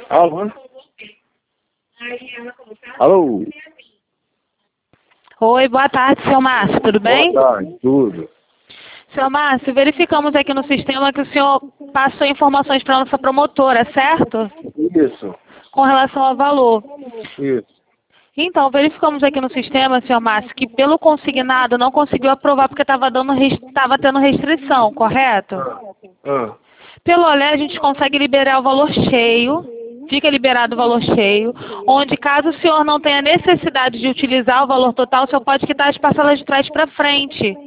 Alô? Alô? Oi, boa tarde, seu Márcio, tudo bem? Boa tarde, tudo. Seu Márcio, verificamos aqui no sistema que o senhor passou informações para a nossa promotora, certo? Isso, Com relação ao valor. isso. Então, verificamos aqui no sistema, senhor Márcio, que pelo consignado não conseguiu aprovar porque estava tendo restrição, correto? Ah, Pelo OLé a gente consegue liberar o valor cheio, fica liberado o valor cheio, onde caso o senhor não tenha necessidade de utilizar o valor total, o senhor pode quitar as parcelas de trás para frente.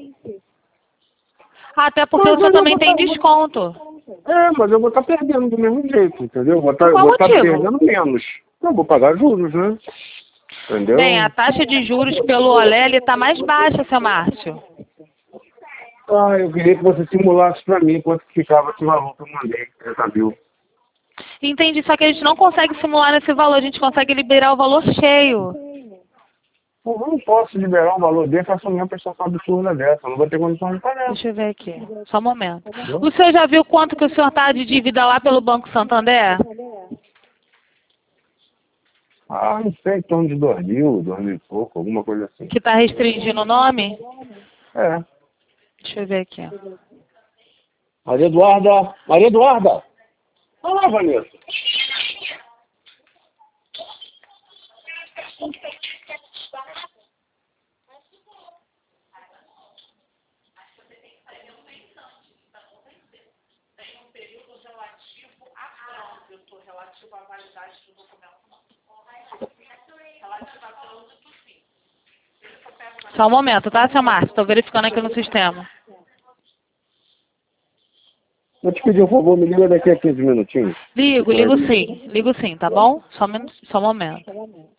Até porque o senhor também tem desconto. mas eu vou estar perdendo do mesmo jeito, entendeu? Eu vou Por qual estar motivo? perdendo menos. Eu vou pagar juros, né? Entendeu? Bem, a taxa de juros pelo OLé está mais baixa, seu Márcio. Eu queria que você simulasse para mim quanto que ficava esse valor que eu mandei, 30.000. Entendi, só que a gente não consegue simular nesse valor, a gente consegue liberar o valor cheio. Pô, eu não posso liberar um valor desse, assumir uma prestação absurda dessa. Eu não vou ter condição de pagar. Deixa eu ver aqui, só um momento. O senhor já viu quanto que o senhor está de dívida lá pelo Banco Santander? Não sei, em torno de 2.000, 2.000 e pouco, alguma coisa assim. Que está restringindo o nome? É. Deixa eu ver aqui. Maria Eduarda! Maria Eduarda! Olá, Vanessa. Só um momento, tá, seu Márcio? Estou verificando aqui no sistema. Vou te pedir um favor, me liga daqui a 15 minutinhos. Ligo sim, tá bom? Só um momento.